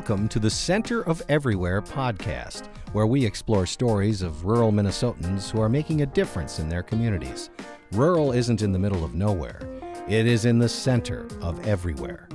Welcome to the Center of Everywhere podcast, where we explore stories of rural Minnesotans who are making a difference in their communities. Rural isn't in the middle of nowhere. It is in the center of everywhere.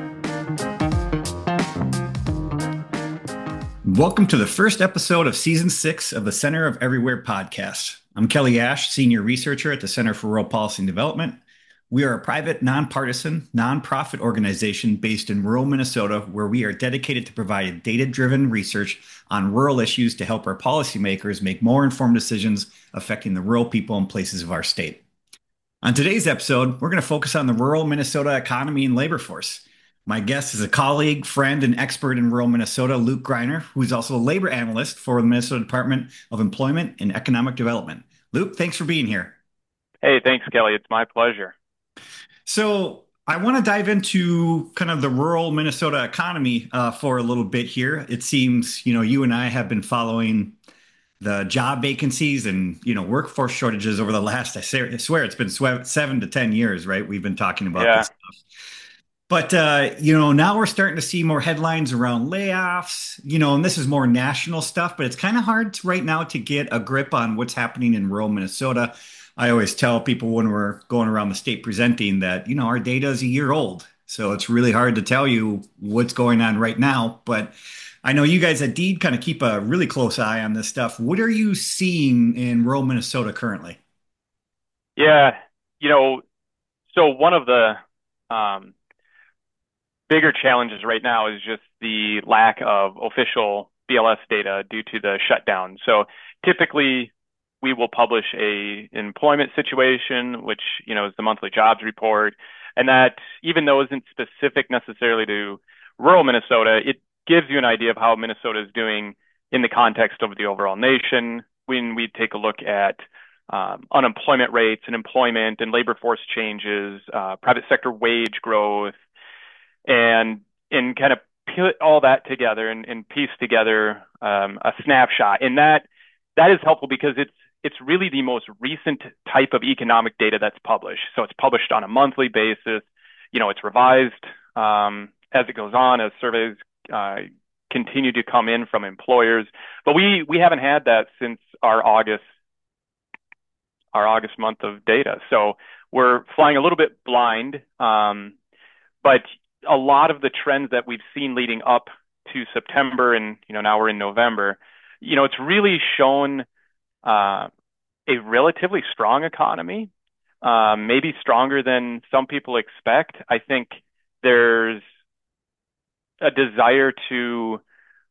Welcome to the first episode of Season 6 of the Center of Everywhere podcast. I'm Kelly Ash, Senior Researcher at the Center for Rural Policy and Development. We are a private, nonpartisan, nonprofit organization based in rural Minnesota, where we are dedicated to provide data-driven research on rural issues to help our policymakers make more informed decisions affecting the rural people and places of our state. On today's episode, we're going to focus on the rural Minnesota economy and labor force. My guest is a colleague, friend, and expert in rural Minnesota, Luke Greiner, who is also a labor analyst for the Minnesota Department of Employment and Economic Development. Luke, thanks for being here. Hey, thanks, Kelly. It's my pleasure. So I want to dive into kind of the rural Minnesota economy for a little bit here. It seems, you and I have been following the job vacancies and, workforce shortages over the last, I swear it's been 7 to 10 years, right? We've been talking about this stuff. But, now we're starting to see more headlines around layoffs, and this is more national stuff, but it's kind of hard right now to get a grip on what's happening in rural Minnesota. I always tell people when we're going around the state presenting that, our data is a year old. So it's really hard to tell you what's going on right now. But I know you guys at DEED kind of keep a really close eye on this stuff. What are you seeing in rural Minnesota currently? Yeah, so one of the bigger challenges right now is just the lack of official BLS data due to the shutdown. So typically, we will publish a employment situation, which, is the monthly jobs report. And that, even though isn't specific necessarily to rural Minnesota, it gives you an idea of how Minnesota is doing in the context of the overall nation. When we take a look at unemployment rates and employment and labor force changes, private sector wage growth, and kind of put all that together and piece together a snapshot. And that is helpful because it's really the most recent type of economic data that's published. So it's published on a monthly basis. It's revised as it goes on, as surveys continue to come in from employers. But we haven't had that since our August month of data. So we're flying a little bit blind. But a lot of the trends that we've seen leading up to September and, now we're in November, it's really shown a relatively strong economy, maybe stronger than some people expect. I think there's a desire to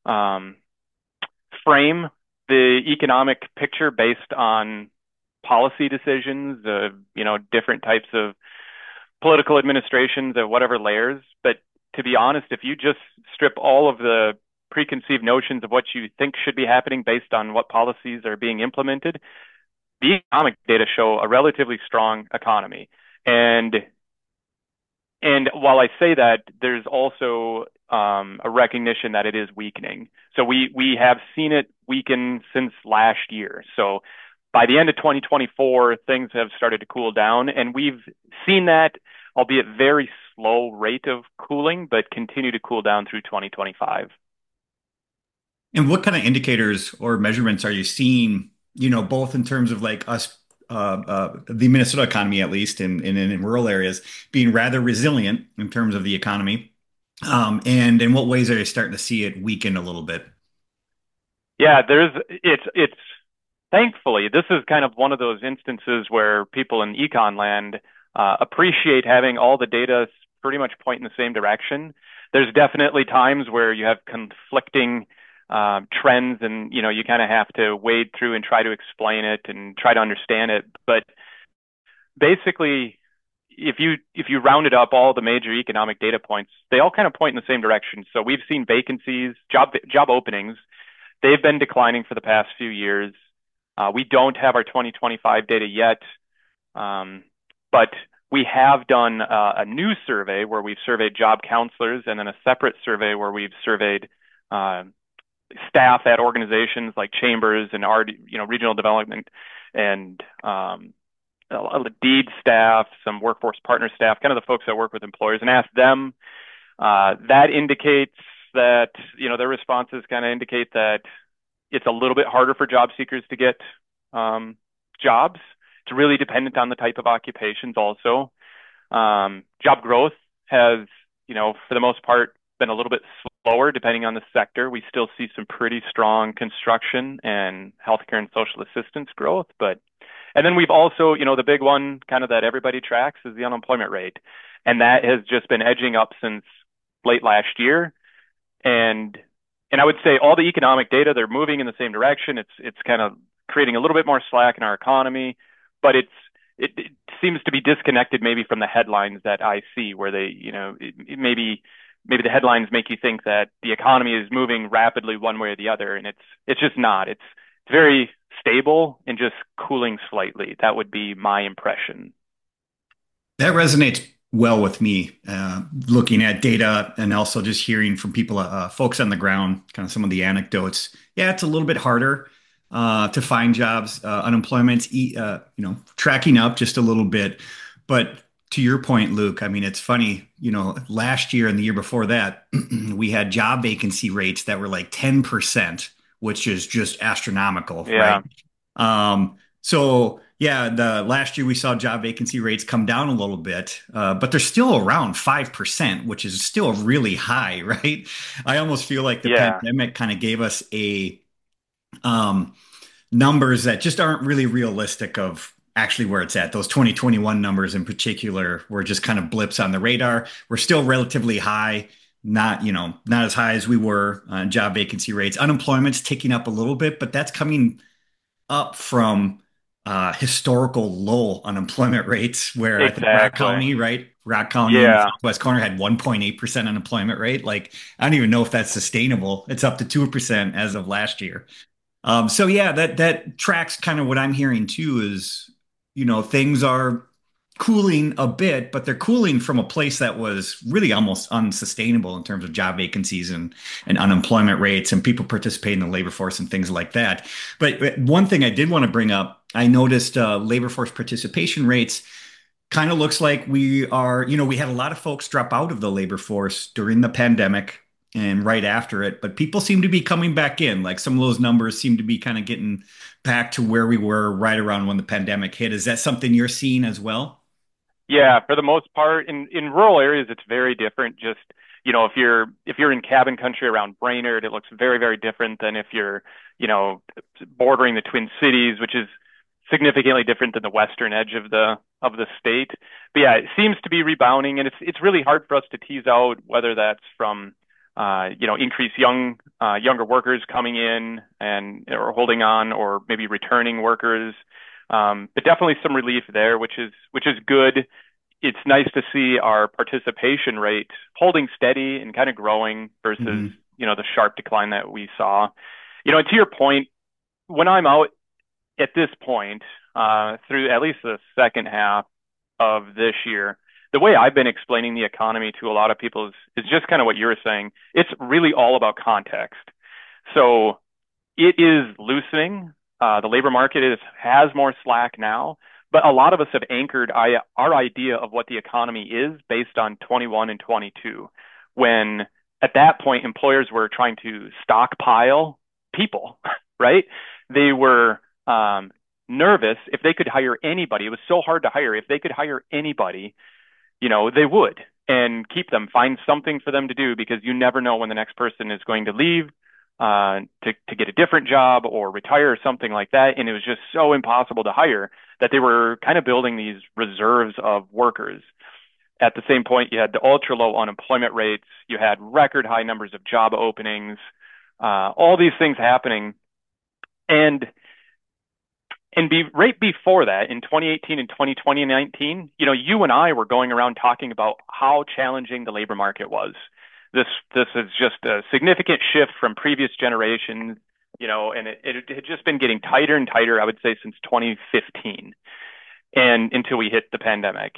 frame the economic picture based on policy decisions, different types of political administrations of whatever layers. But to be honest, if you just strip all of the preconceived notions of what you think should be happening based on what policies are being implemented, the economic data show a relatively strong economy. And while I say that, there's also a recognition that it is weakening. So we have seen it weaken since last year. So by the end of 2024, things have started to cool down, and we've seen that, albeit very slow rate of cooling, but continue to cool down through 2025. And what kind of indicators or measurements are you seeing, both in terms of like us, the Minnesota economy, at least in rural areas, being rather resilient in terms of the economy? And in what ways are you starting to see it weaken a little bit? Yeah, it's thankfully, this is kind of one of those instances where people in econ land appreciate having all the data pretty much point in the same direction. There's definitely times where you have conflicting trends, and you kind of have to wade through and try to explain it and try to understand it. But basically, if you rounded up all the major economic data points, they all kind of point in the same direction. So we've seen vacancies, job openings, they've been declining for the past few years. We don't have our 2025 data yet, but we have done a new survey where we've surveyed job counselors, and then a separate survey where we've surveyed staff at organizations like chambers and regional development and DEED staff, some workforce partner staff, kind of the folks that work with employers, and asked them. That indicates that, their responses kind of indicate that it's a little bit harder for job seekers to get jobs. It's really dependent on the type of occupations also. Job growth has, for the most part, been a little bit slower depending on the sector. We still see some pretty strong construction and healthcare and social assistance growth. And then we've also, the big one kind of that everybody tracks is the unemployment rate. And that has just been edging up since late last year. And I would say all the economic data, they're moving in the same direction. It's kind of creating a little bit more slack in our economy, but it seems to be disconnected maybe from the headlines that I see, where they, maybe the headlines make you think that the economy is moving rapidly one way or the other, and it's just not. It's very stable and just cooling slightly. That would be my impression. That resonates well with me, looking at data and also just hearing from people, folks on the ground, kind of some of the anecdotes. Yeah, it's a little bit harder to find jobs. Unemployment's, tracking up just a little bit. But to your point, Luke, I mean, it's funny, last year and the year before that, we had job vacancy rates that were like 10%, which is just astronomical, Yeah. right? So yeah, the last year we saw job vacancy rates come down a little bit, but they're still around 5%, which is still really high, right? I almost feel like the Yeah. pandemic kind of gave us um, numbers that just aren't really realistic of actually where it's at. Those 2021 numbers in particular were just kind of blips on the radar. We're still relatively high, not as high as we were on job vacancy rates. Unemployment's ticking up a little bit, but that's coming up from historical low unemployment rates, where I think Rock Exactly. County, right? Rock County in the Yeah. Southwest corner had 1.8% unemployment rate. Like, I don't even know if that's sustainable. It's up to 2% as of last year. So yeah, that tracks kind of what I'm hearing too is, things are cooling a bit, but they're cooling from a place that was really almost unsustainable in terms of job vacancies and unemployment rates and people participating in the labor force and things like that. But one thing I did want to bring up, I noticed labor force participation rates kind of looks like we had a lot of folks drop out of the labor force during the pandemic and right after it, but people seem to be coming back in. Like some of those numbers seem to be kind of getting back to where we were right around when the pandemic hit. Is that something you're seeing as well? Yeah, for the most part, in rural areas, it's very different. Just, if you're in cabin country around Brainerd, it looks very, very different than if you're, you know, bordering the Twin Cities, which is significantly different than the western edge of the state. But yeah, it seems to be rebounding, and it's really hard for us to tease out whether that's from increased younger workers coming in and or holding on, or maybe returning workers. But definitely some relief there, which is good. It's nice to see our participation rate holding steady and kind of growing versus, Mhm. the sharp decline that we saw. And to your point, when I'm out at this point, through at least the second half of this year, the way I've been explaining the economy to a lot of people is just kind of what you're saying. It's really all about context. So it is loosening. The labor market has more slack now, but a lot of us have anchored our idea of what the economy is based on 21 and 22, when at that point employers were trying to stockpile people, right? They were nervous if they could hire anybody. It was so hard to hire. If they could hire anybody, they would, and keep them, find something for them to do, because you never know when the next person is going to leave to get a different job or retire or something like that. And it was just so impossible to hire that they were kind of building these reserves of workers. At the same point, you had the ultra low unemployment rates, you had record high numbers of job openings, all these things happening. And right before that, in 2018 and 2019, you and I were going around talking about how challenging the labor market was. This is just a significant shift from previous generations, and it had just been getting tighter and tighter, I would say, since 2015, and until we hit the pandemic.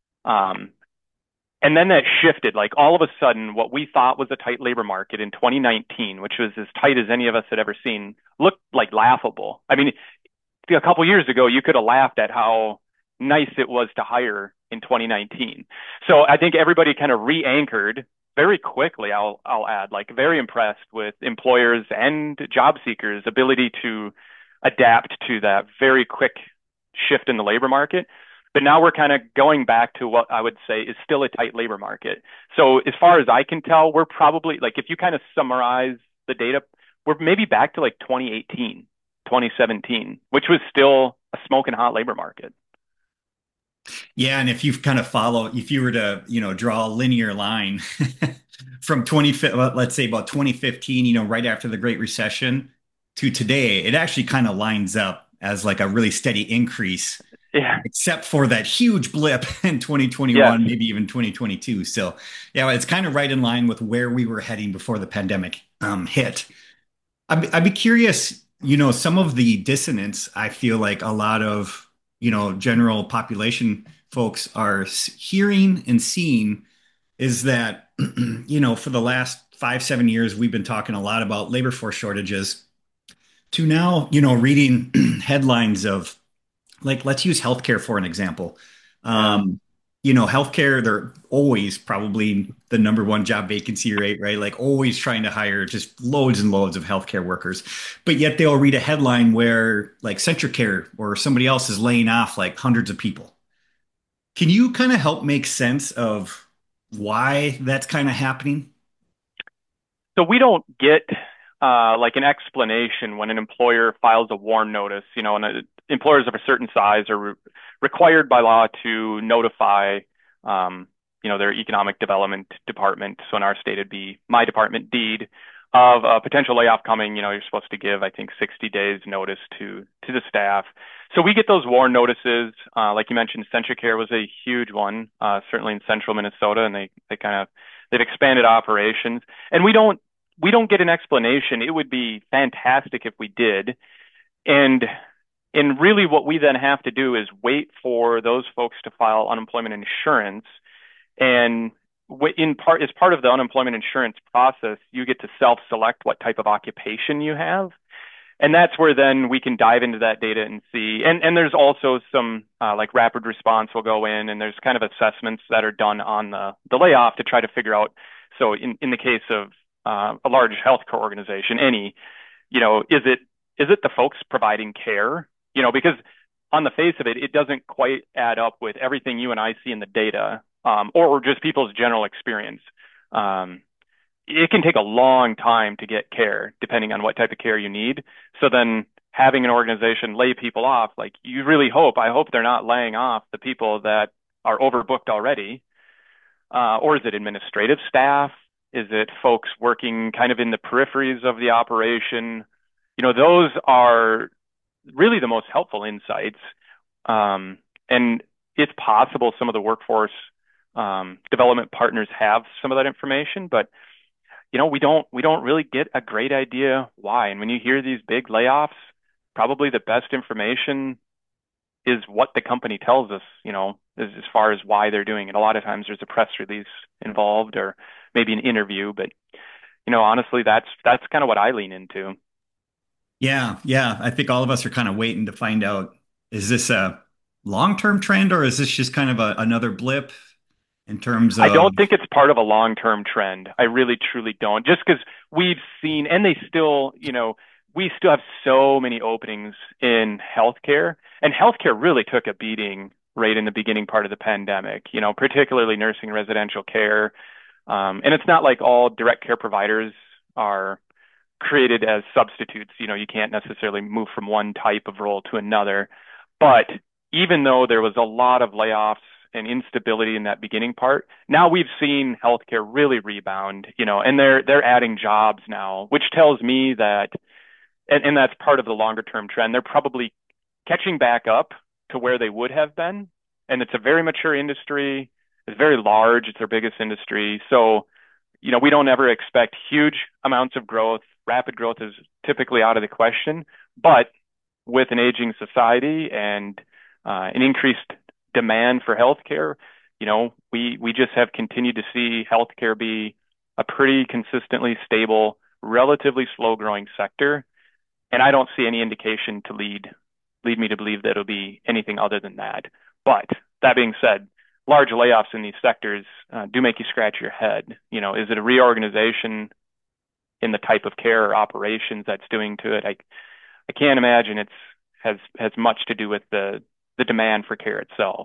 And then that shifted, like all of a sudden, what we thought was a tight labor market in 2019, which was as tight as any of us had ever seen, looked like laughable. I mean, a couple years ago, you could have laughed at how nice it was to hire in 2019. So I think everybody kind of re-anchored very quickly, I'll add, like very impressed with employers and job seekers' ability to adapt to that very quick shift in the labor market. But now we're kind of going back to what I would say is still a tight labor market. So as far as I can tell, we're probably like, if you kind of summarize the data, we're maybe back to like 2018, 2017, which was still a smoking hot labor market. Yeah, and if you've kind of follow, if you were to, draw a linear line from let's say about 2015, right after the Great Recession to today, it actually kind of lines up as like a really steady increase, Yeah. except for that huge blip in 2021, Yes. maybe even 2022. So, yeah, it's kind of right in line with where we were heading before the pandemic hit. I'd be curious, some of the dissonance I feel like a lot of, general population folks are hearing and seeing is that, for the last 5, 7 years, we've been talking a lot about labor force shortages to now, reading headlines of like, let's use healthcare for an example. Yeah. Um, healthcare, they're always probably the number one job vacancy rate, right? Like always trying to hire just loads and loads of healthcare workers. But yet they'll read a headline where like CentraCare or somebody else is laying off like hundreds of people. Can you kind of help make sense of why that's kind of happening? So we don't get like an explanation when an employer files a WARN notice, and employers of a certain size are required by law to notify, their economic development department. So in our state, it'd be my department, DEED, of a potential layoff coming. You're supposed to give, I think, 60 days notice to the staff. So we get those WARN notices. Like you mentioned, CentraCare was a huge one, certainly in central Minnesota, and they've expanded operations. And we don't get an explanation. It would be fantastic if we did. And really what we then have to do is wait for those folks to file unemployment insurance. And as part of the unemployment insurance process, you get to self-select what type of occupation you have. And that's where then we can dive into that data and see. And there's also some like rapid response will go in, and there's kind of assessments that are done on the layoff to try to figure out. So in the case of a large healthcare organization, is it the folks providing care? Because on the face of it, it doesn't quite add up with everything you and I see in the data, or just people's general experience. It can take a long time to get care, depending on what type of care you need. So then having an organization lay people off, like you really I hope they're not laying off the people that are overbooked already. Or is it administrative staff? Is it folks working kind of in the peripheries of the operation? Those are really the most helpful insights. And it's possible some of the workforce development partners have some of that information, but we don't really get a great idea why. And when you hear these big layoffs, probably the best information is what the company tells us, as far as why they're doing it. A lot of times there's a press release involved or maybe an interview, but honestly, that's kind of what I lean into. Yeah, yeah. I think all of us are kind of waiting to find out, is this a long-term trend or is this just kind of another blip in terms I of, don't think it's part of a long-term trend. I really, truly don't. Just because we've seen, and we still have so many openings in healthcare, and healthcare really took a beating right in the beginning part of the pandemic, particularly nursing residential care. And it's not like all direct care providers are created as substitutes. You can't necessarily move from one type of role to another. But even though there was a lot of layoffs and instability in that beginning part, now we've seen healthcare really rebound, and they're adding jobs now, which tells me that, and that's part of the longer term trend. They're probably catching back up to where they would have been. And it's a very mature industry. It's very large. It's their biggest industry. So, we don't ever expect huge amounts of growth. Rapid growth is typically out of the question, but with an aging society and an increased demand for healthcare, we just have continued to see healthcare be a pretty consistently stable, relatively slow growing sector. And I don't see any indication to lead me to believe that it'll be anything other than that. But that being said, large layoffs in these sectors do make you scratch your head. You know, is it a reorganization in the type of care or operations that's doing to it? I can't imagine has much to do with the demand for care itself.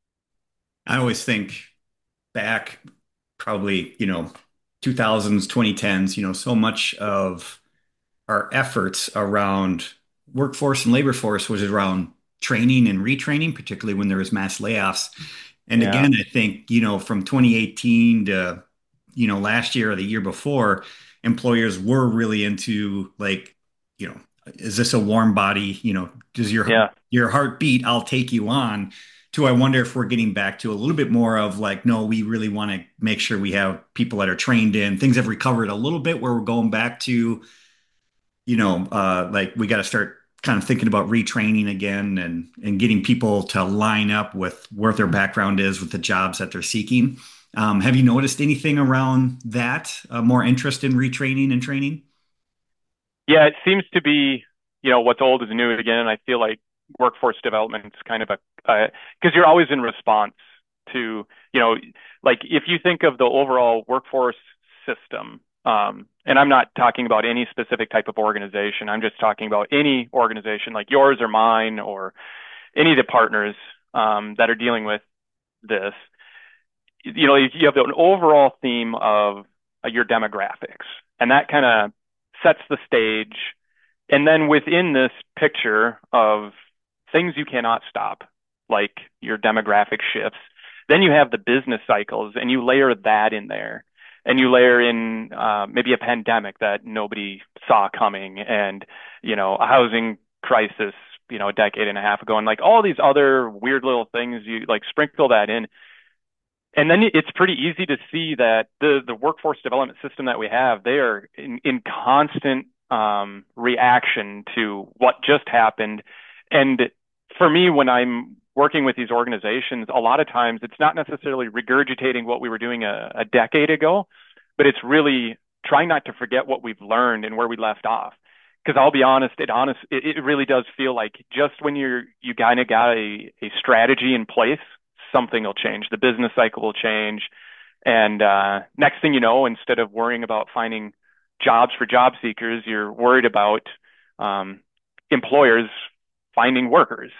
I always think back probably, 2000s, 2010s, so much of our efforts around workforce and labor force was around training and retraining, particularly when there was mass layoffs. And Yeah. again, I think, from 2018 to, last year or the year before, employers were really into like, you know, is this a warm body? Does Yeah. your heart beat? I'll take you on. To I wonder if we're getting back to a little bit more of like, no, we really want to make sure we have people that are trained in. Things have recovered a little bit where we're going back to, like we got to start kind of thinking about retraining again and getting people to line up with where their background is with the jobs that they're seeking. Have you noticed anything around that? More interest in retraining and training? Yeah, it seems to be, what's old is new again. And I feel like workforce development is kind of because you're always in response to, like if you think of the overall workforce system, and I'm not talking about any specific type of organization. I'm just talking about any organization like yours or mine or any of the partners that are dealing with this. You have an overall theme of your demographics, and that kind of sets the stage. And then within this picture of things you cannot stop, like your demographic shifts, then you have the business cycles, and you layer that in there. And you layer in maybe a pandemic that nobody saw coming, and a housing crisis, a decade and a half ago, and like all these other weird little things. You like sprinkle that in, and then it's pretty easy to see that the workforce development system that we have, they are in constant reaction to what just happened. And for me, when I'm working with these organizations, a lot of times it's not necessarily regurgitating what we were doing a decade ago, but it's really trying not to forget what we've learned and where we left off. Because I'll be honest, it really does feel like just when you kind of got a strategy in place, something will change. The business cycle will change. And next thing you know, instead of worrying about finding jobs for job seekers, you're worried about employers finding workers,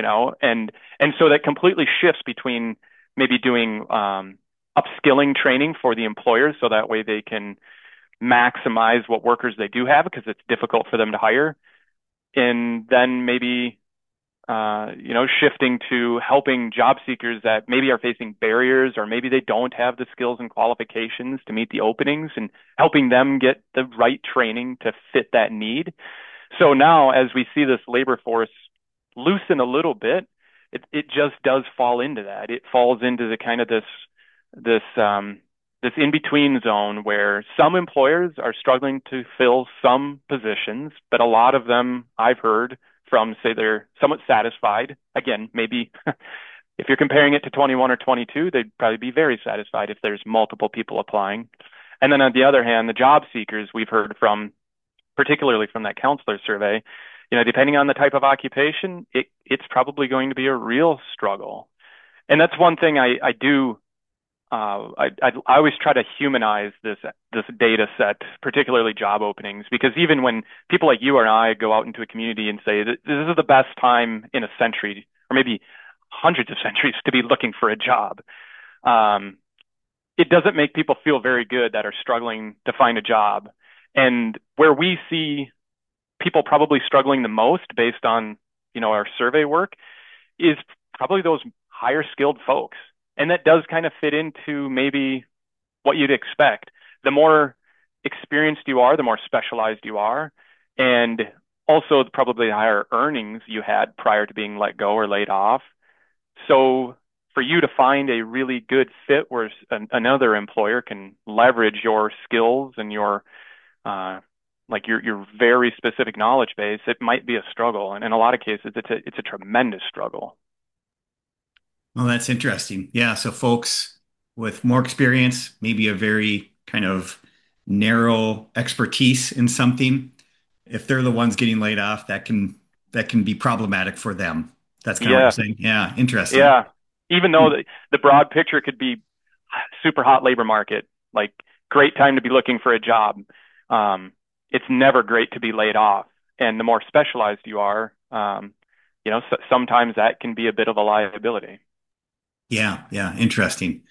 and so that completely shifts between maybe doing upskilling training for the employers so that way they can maximize what workers they do have because it's difficult for them to hire. And then maybe shifting to helping job seekers that maybe are facing barriers or maybe they don't have the skills and qualifications to meet the openings and helping them get the right training to fit that need. So now as we see this labor force loosen a little bit, it just does fall into that. It falls into the kind of this in-between zone where some employers are struggling to fill some positions, but a lot of them I've heard from say they're somewhat satisfied. Again, maybe if you're comparing it to 21 or 22, they'd probably be very satisfied if there's multiple people applying. And then on the other hand, the job seekers we've heard from, particularly from that counselor survey, depending on the type of occupation, it's probably going to be a real struggle. And that's one thing I do. I always try to humanize this data set, particularly job openings, because even when people like you or I go out into a community and say this is the best time in a century or maybe hundreds of centuries to be looking for a job, it doesn't make people feel very good that are struggling to find a job. And where we see people probably struggling the most based on our survey work is probably those higher skilled folks. And that does kind of fit into maybe what you'd expect. The more experienced you are, the more specialized you are, and also probably the higher earnings you had prior to being let go or laid off. So for you to find a really good fit where another employer can leverage your skills and your your very specific knowledge base, it might be a struggle. And in a lot of cases, it's a tremendous struggle. Well, that's interesting. Yeah. So folks with more experience, maybe a very kind of narrow expertise in something, if they're the ones getting laid off, that can be problematic for them. That's kind of what Yeah. you're saying. Yeah. Interesting. Yeah. even though the broad picture could be super hot labor market, like great time to be looking for a job. It's never great to be laid off. And the more specialized you are, sometimes that can be a bit of a liability. Yeah, yeah, interesting.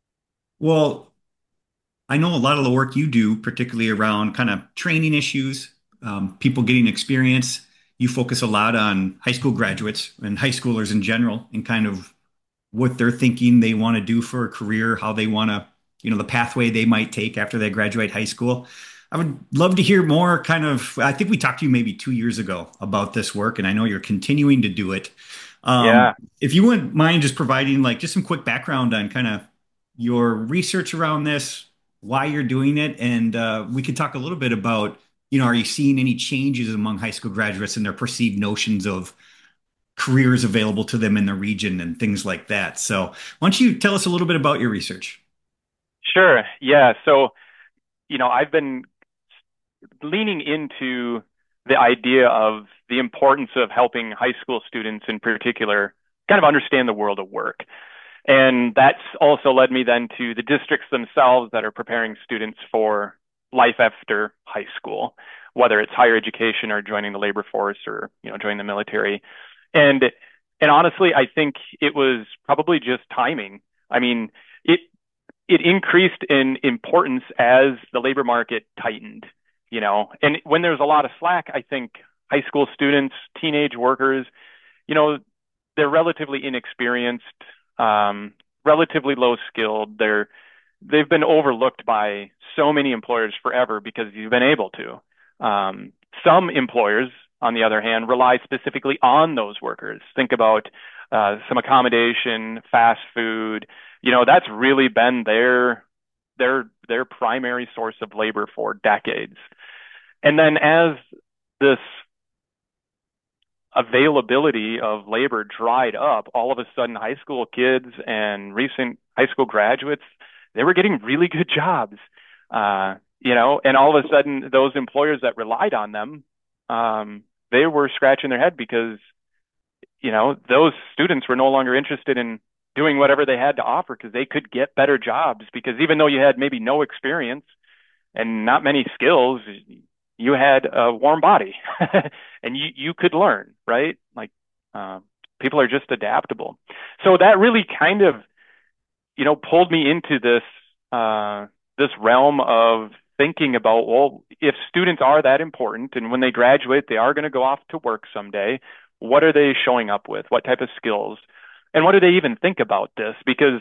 Well, I know a lot of the work you do, particularly around kind of training issues, people getting experience. You focus a lot on high school graduates and high schoolers in general, and kind of what they're thinking they want to do for a career, how they want to, the pathway they might take after they graduate high school. I would love to hear more kind of, I think we talked to you maybe 2 years ago about this work, and I know you're continuing to do it. Yeah, If you wouldn't mind just providing like just some quick background on kind of your research around this, why you're doing it, and we could talk a little bit about, are you seeing any changes among high school graduates and their perceived notions of careers available to them in the region and things like that. So why don't you tell us a little bit about your research? sure. Yeah. So, I've been leaning into the idea of the importance of helping high school students in particular kind of understand the world of work. And that's also led me then to the districts themselves that are preparing students for life after high school, whether it's higher education or joining the labor force or, joining the military. And and honestly, I think it was probably just timing. I mean, it it increased in importance as the labor market tightened, and when there's a lot of slack, I think high school students, teenage workers, you know, they're relatively inexperienced, relatively low skilled. They've been overlooked by so many employers forever because you've been able to. Some employers, on the other hand, rely specifically on those workers. Think about some accommodation, fast food. That's really been their primary source of labor for decades. And then as this availability of labor dried up, all of a sudden high school kids and recent high school graduates, they were getting really good jobs. And all of a sudden those employers that relied on them, they were scratching their head because, those students were no longer interested in doing whatever they had to offer because they could get better jobs because even though you had maybe no experience and not many skills, you had a warm body and you could learn, right? Like, people are just adaptable. So that really kind of, pulled me into this realm of thinking about, well, if students are that important and when they graduate, they are going to go off to work someday, what are they showing up with? What type of skills? And what do they even think about this? Because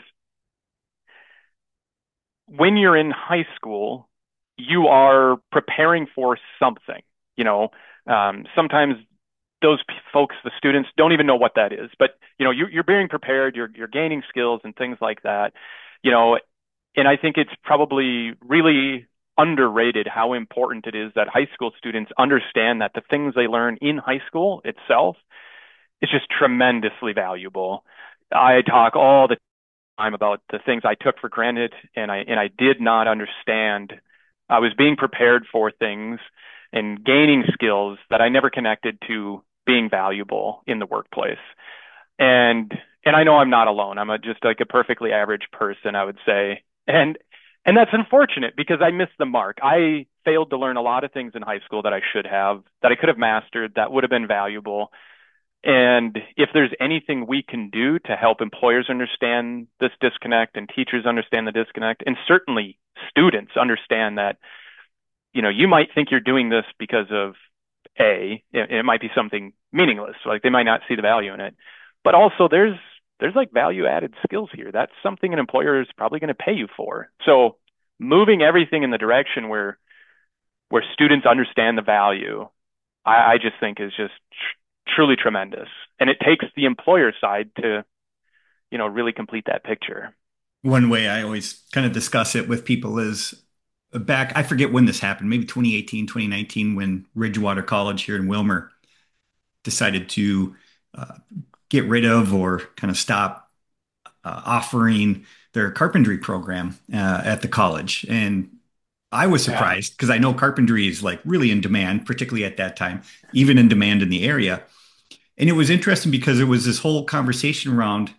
when you're in high school, you are preparing for something. Sometimes those folks, the students, don't even know what that is. But you're being prepared. You're gaining skills and things like that. And I think it's probably really underrated how important it is that high school students understand that the things they learn in high school itself is just tremendously valuable. I talk all the time about the things I took for granted and I did not understand. I was being prepared for things and gaining skills that I never connected to being valuable in the workplace. And I know I'm not alone. I'm just like a perfectly average person, I would say. And that's unfortunate because I missed the mark. I failed to learn a lot of things in high school that I should have, that I could have mastered, that would have been valuable. And if there's anything we can do to help employers understand this disconnect and teachers understand the disconnect, and certainly students understand that, you might think you're doing this because of it might be something meaningless, like they might not see the value in it, but also there's like value added skills here. That's something an employer is probably going to pay you for. So moving everything in the direction where students understand the value, I just think is just truly tremendous. And it takes the employer side to, really complete that picture. One way I always kind of discuss it with people is back, I forget when this happened, maybe 2018, 2019, when Ridgewater College here in Wilmer decided to uh, get rid of or kind of stop offering their carpentry program at the college. And I was Yeah. surprised because I know carpentry is like really in demand, particularly at that time, even in demand in the area. And it was interesting because there was this whole conversation around,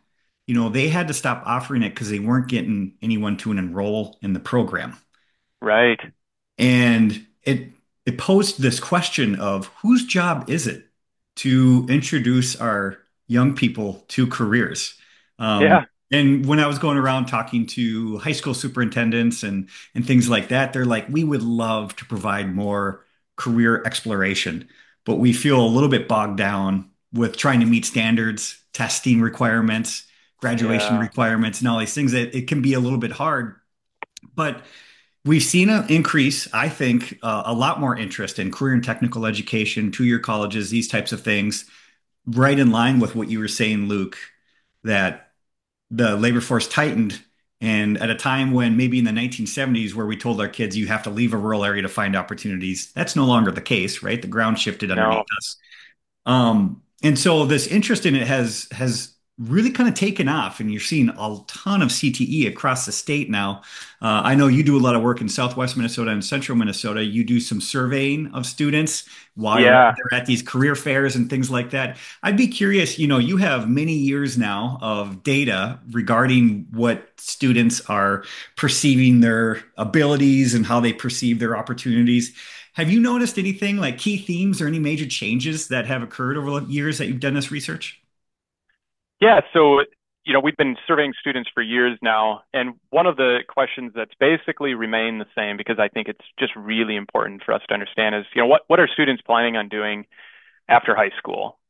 they had to stop offering it because they weren't getting anyone to enroll in the program. Right. And it posed this question of whose job is it to introduce our young people to careers? Um, Yeah. and when I was going around talking to high school superintendents and things like that, they're like, we would love to provide more career exploration, but we feel a little bit bogged down with trying to meet standards, testing requirements, graduation Yeah. requirements, and all these things that it can be a little bit hard. But we've seen an increase, I think, a lot more interest in career and technical education, two-year colleges, these types of things, right in line with what you were saying, Luke, that the labor force tightened. And at a time when maybe in the 1970s, where we told our kids you have to leave a rural area to find opportunities, that's no longer the case, right? The ground shifted underneath No. us. And so this interest in it has really kind of taken off, and you're seeing a ton of CTE across the state now. I know you do a lot of work in Southwest Minnesota and Central Minnesota. You do some surveying of students while Yeah. they're at these career fairs and things like that. I'd be curious, you have many years now of data regarding what students are perceiving their abilities and how they perceive their opportunities. Have you noticed anything like key themes or any major changes that have occurred over the years that you've done this research? Yeah. So, we've been surveying students for years now. And one of the questions that's basically remained the same, because I think it's just really important for us to understand is, what are students planning on doing after high school?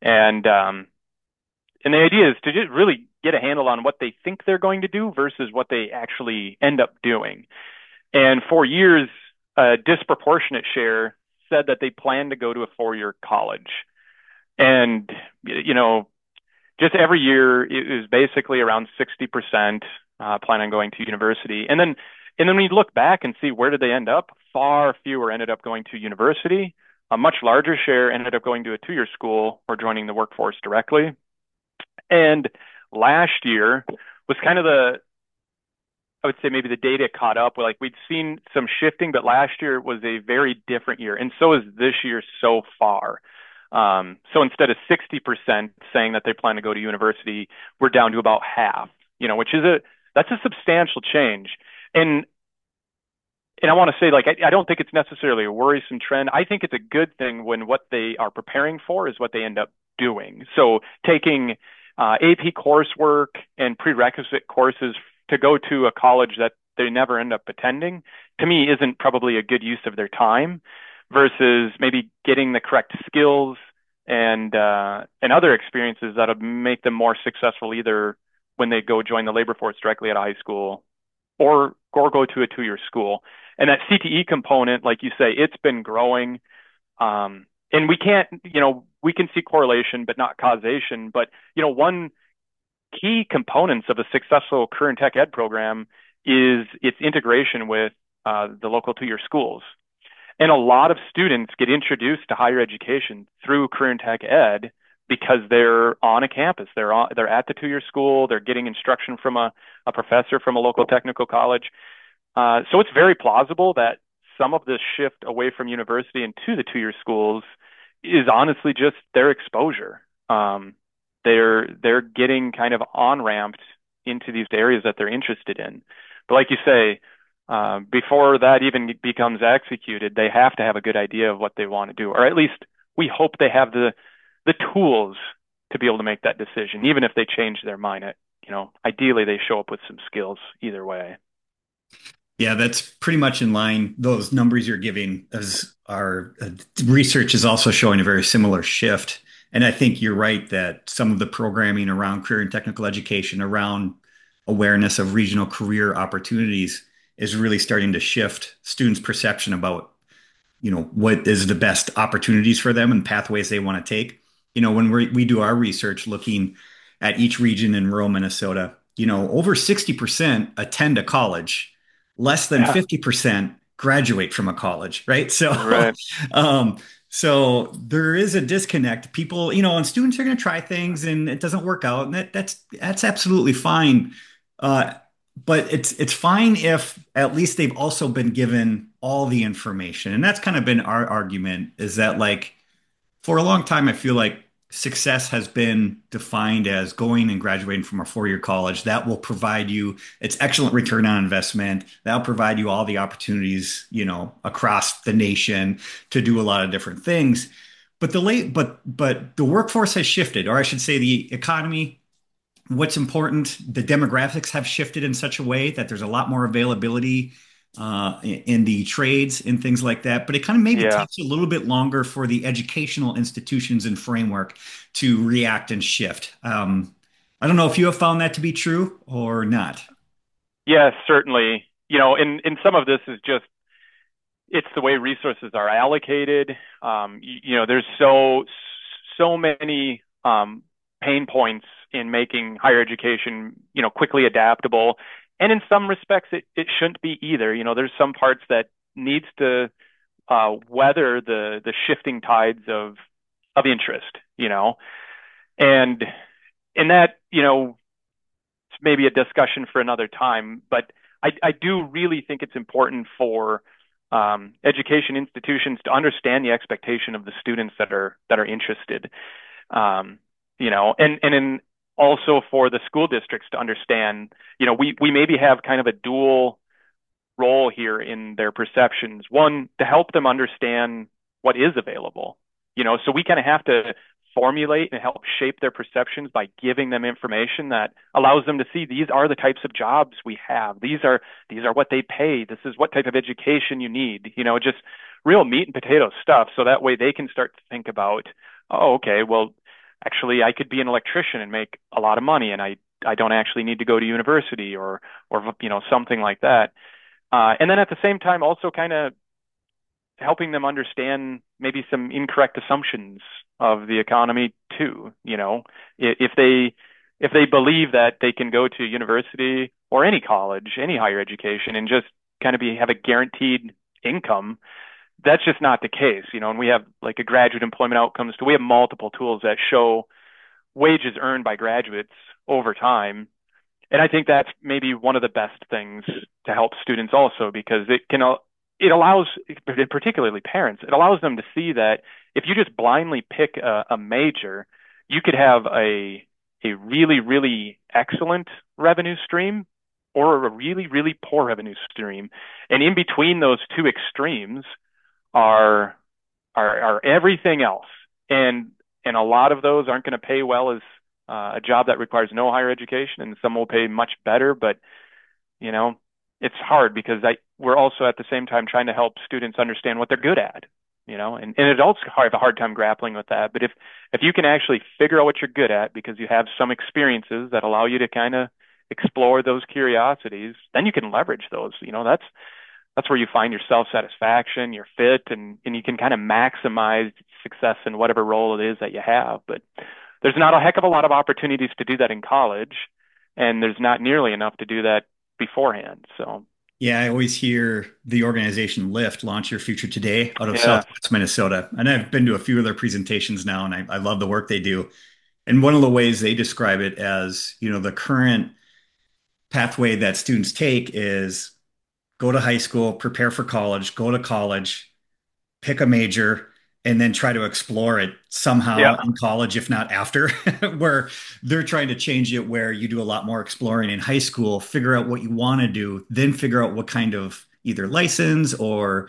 And the idea is to just really get a handle on what they think they're going to do versus what they actually end up doing. And for years, a disproportionate share said that they plan to go to a 4-year college. And, just every year it was basically around 60% plan on going to university. And then when you look back and see where did they end up, far fewer ended up going to university. A much larger share ended up going to a 2-year school or joining the workforce directly. And last year was kind of I would say maybe the data caught up. Like we'd seen some shifting, but last year was a very different year. And so is this year so far. So instead of 60% saying that they plan to go to university, we're down to about half, which is that's a substantial change. And and I want to say, like, I don't think it's necessarily a worrisome trend. I think it's a good thing when what they are preparing for is what they end up doing. So taking AP coursework and prerequisite courses to go to a college that they never end up attending, to me, isn't probably a good use of their time versus maybe getting the correct skills and other experiences that'll make them more successful either when they go join the labor force directly at a high school or go to a 2-year school. And that CTE component, like you say, it's been growing. And we can't, we can see correlation, but not causation. But, one key components of a successful career and tech ed program is its integration with the local 2-year schools. And a lot of students get introduced to higher education through career and tech ed because they're on a campus. They're at the 2-year school. They're getting instruction from a professor from a local technical college. So it's very plausible that some of this shift away from university and to the 2-year schools is honestly just their exposure. They're getting kind of on ramped into these areas that they're interested in. But like you say, before that even becomes executed, they have to have a good idea of what they want to do, or at least we hope they have the tools to be able to make that decision, even if they change their mind. Ideally they show up with some skills either way. Yeah, that's pretty much in line. Those numbers you're giving as our research is also showing a very similar shift. And I think you're right that some of the programming around career and technical education, around awareness of regional career opportunities, is really starting to shift students' perception about, what is the best opportunities for them and pathways they want to take. When we do our research looking at each region in rural Minnesota, over 60% attend a college, less than Yeah. 50% graduate from a college, right? So, Right. so there is a disconnect. People, and students are going to try things and it doesn't work out, and that's absolutely fine. But it's fine if at least they've also been given all the information, and that's kind of been our argument. Is that like for a long time, I feel like success has been defined as going and graduating from a four-year college. That will provide you its excellent return on investment. That'll provide you all the opportunities, across the nation to do a lot of different things. But the workforce has shifted, or I should say the economy. What's important, the demographics have shifted in such a way that there's a lot more availability in the trades and things like that. But it kind of maybe Yeah. takes a little bit longer for the educational institutions and framework to react and shift. I don't know if you have found that to be true or not. Yes, certainly. And some of this is just it's the way resources are allocated. There's so many pain points in making higher education, quickly adaptable. And in some respects, it shouldn't be either. There's some parts that needs to weather the shifting tides of interest, and in that, it's maybe a discussion for another time. But I do really think it's important for education institutions to understand the expectation of the students that are interested, and in also for the school districts to understand, we maybe have kind of a dual role here in their perceptions. One, to help them understand what is available, so we kind of have to formulate and help shape their perceptions by giving them information that allows them to see these are the types of jobs we have. These are what they pay. This is what type of education you need, just real meat and potato stuff. So that way they can start to think about, oh, okay, well, actually I could be an electrician and make a lot of money and I don't actually need to go to university or something like that. And then at the same time, also kind of helping them understand maybe some incorrect assumptions of the economy too. If they believe that they can go to university or any college, any higher education, and just kind of have a guaranteed income, that's just not the case. And we have like a graduate employment outcomes. So we have multiple tools that show wages earned by graduates over time. And I think that's maybe one of the best things to help students also because it allows, particularly parents, it allows them to see that if you just blindly pick a major, you could have a really, really excellent revenue stream or a really, really poor revenue stream. And in between those two extremes are are everything else. And a lot of those aren't going to pay well as a job that requires no higher education, and some will pay much better. But you know, it's hard because we're also at the same time trying to help students understand what they're good at. And adults have a hard time grappling with that. But if you can actually figure out what you're good at because you have some experiences that allow you to kind of explore those curiosities, then you can leverage those. That's where you find your self-satisfaction, your fit, and you can kind of maximize success in whatever role it is that you have. But there's not a heck of a lot of opportunities to do that in college, and there's not nearly enough to do that beforehand. So, Yeah, I always hear the organization Lyft, Launch Your Future Today, out of yeah, Southwest Minnesota. And I've been to a few of their presentations now, and I love the work they do. And one of the ways they describe it as, the current pathway that students take is go to high school, prepare for college, go to college, pick a major, and then try to explore it somehow yeah, in college, if not after, where they're trying to change it where you do a lot more exploring in high school, figure out what you want to do, then figure out what kind of either license or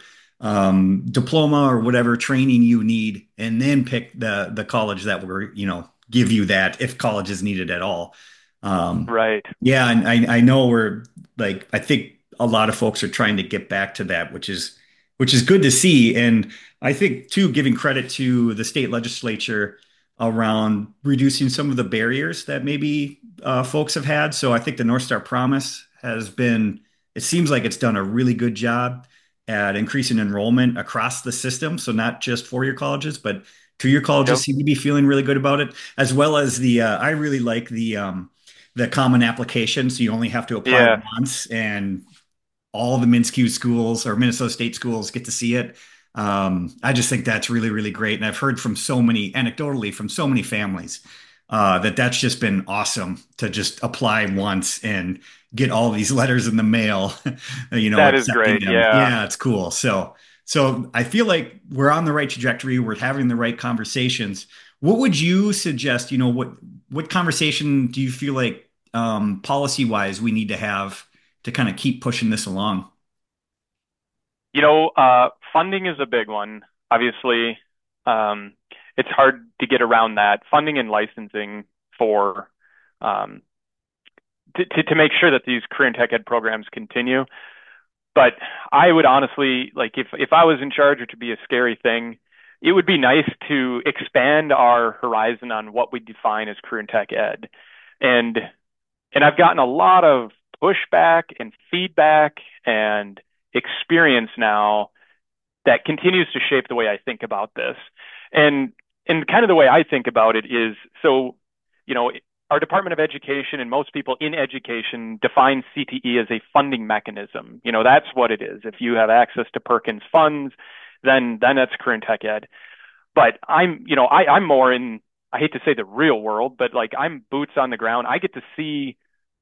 diploma or whatever training you need, and then pick the college that will, give you that if college is needed at all. right. Yeah, and I know we're like I think a lot of folks are trying to get back to that, which is good to see. And I think too, giving credit to the state legislature around reducing some of the barriers that maybe folks have had. So I think the North Star Promise has been, it seems like it's done a really good job at increasing enrollment across the system. So not just four-year colleges, but two-year colleges Yep. seem to be feeling really good about it, as well as I really like the common application. So you only have to apply Yeah. once, and all the MnSCU schools or Minnesota State schools get to see it. I just think that's really, really great. And I've heard from so many, anecdotally, from so many families that that's just been awesome to just apply once and get all these letters in the mail, That is accepting great. them. Yeah. Yeah, it's cool. So I feel like we're on the right trajectory. We're having the right conversations. What would you suggest? What conversation do you feel like policy wise we need to have to kind of keep pushing this along? Funding is a big one. Obviously, um, it's hard to get around that. Funding and licensing for um, to make sure that these career and tech ed programs continue. But I would honestly like if I was in charge, or to be a scary thing, it would be nice to expand our horizon on what we define as career and tech ed. And and I've gotten a lot of pushback and feedback and experience now that continues to shape the way I think about this. And and kind of the way I think about it is so, you know, our Department of Education and most people in education define CTE as a funding mechanism. That's what it is. If you have access to Perkins funds, then that's career and tech ed. But I'm more in, I hate to say the real world, but like I'm boots on the ground. I get to see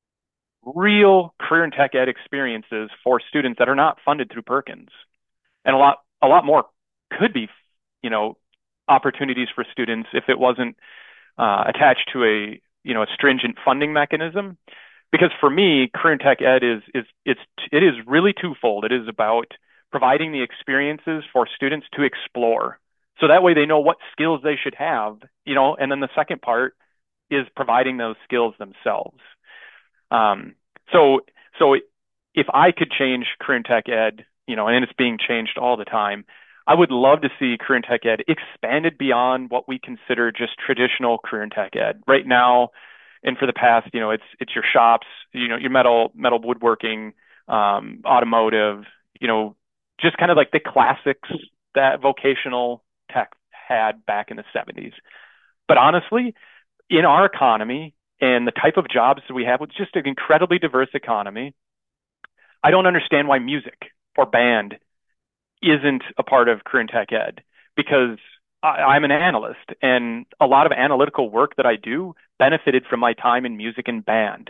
real career and tech ed experiences for students that are not funded through Perkins. And a lot more could be, you know, opportunities for students if it wasn't attached to a stringent funding mechanism. Because for me, career and tech ed it is really twofold. It is about providing the experiences for students to explore, so that way they know what skills they should have, and then the second part is providing those skills themselves. Um, so so if I could change career and tech ed, and it's being changed all the time, I would love to see career and tech ed expanded beyond what we consider just traditional career and tech ed. Right now, and for the past, it's your shops, your metal woodworking, automotive, just kind of like the classics that vocational tech had back in the 70s. But honestly, in our economy and the type of jobs that we have, with just an incredibly diverse economy, I don't understand why music or band isn't a part of career and tech ed, because I'm an analyst, and a lot of analytical work that I do benefited from my time in music and band,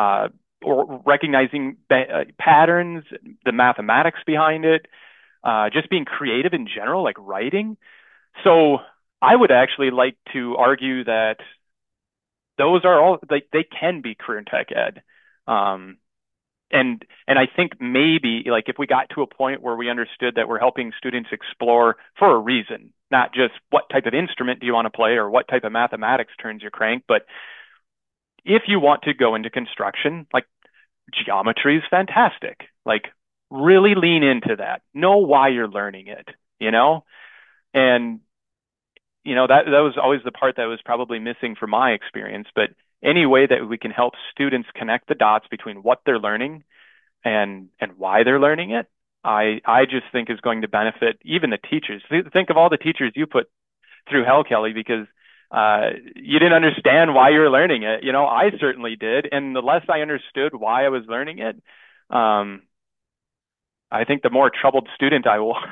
or recognizing patterns, the mathematics behind it, just being creative in general, like writing. So I would actually like to argue that those are all, like, they can be career and tech ed. Um, and I think maybe, like, if we got to a point where we understood that we're helping students explore for a reason, not just what type of instrument do you want to play or what type of mathematics turns your crank, but if you want to go into construction, like, geometry is fantastic. Like, really lean into that. Know why you're learning it, And that was always the part that was probably missing from my experience. But any way that we can help students connect the dots between what they're learning and why they're learning it, I just think is going to benefit even the teachers. Think of all the teachers you put through hell, Kelly, because you didn't understand why you were learning it. I certainly did, and the less I understood why I was learning it, I think the more troubled student I was.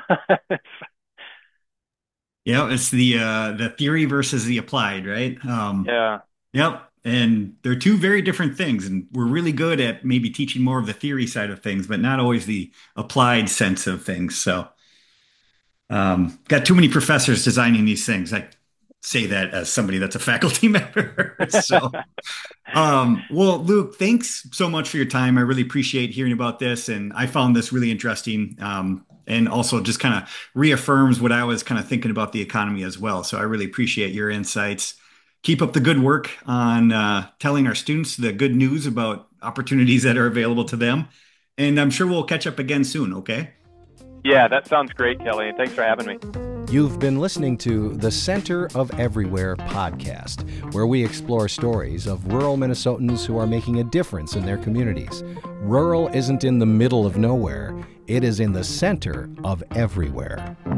Yeah, it's the theory versus the applied, right? Yeah. Yep. And they're two very different things. And we're really good at maybe teaching more of the theory side of things, but not always the applied sense of things. So, got too many professors designing these things. I say that as somebody that's a faculty member. So, well, Luke, thanks so much for your time. I really appreciate hearing about this. And I found this really interesting. And also just kind of reaffirms what I was kind of thinking about the economy as well. So I really appreciate your insights. Keep up the good work on telling our students the good news about opportunities that are available to them. And I'm sure we'll catch up again soon, okay? Yeah, that sounds great, Kelly. Thanks for having me. You've been listening to the Center of Everywhere podcast, where we explore stories of rural Minnesotans who are making a difference in their communities. Rural isn't in the middle of nowhere. It is in the center of everywhere.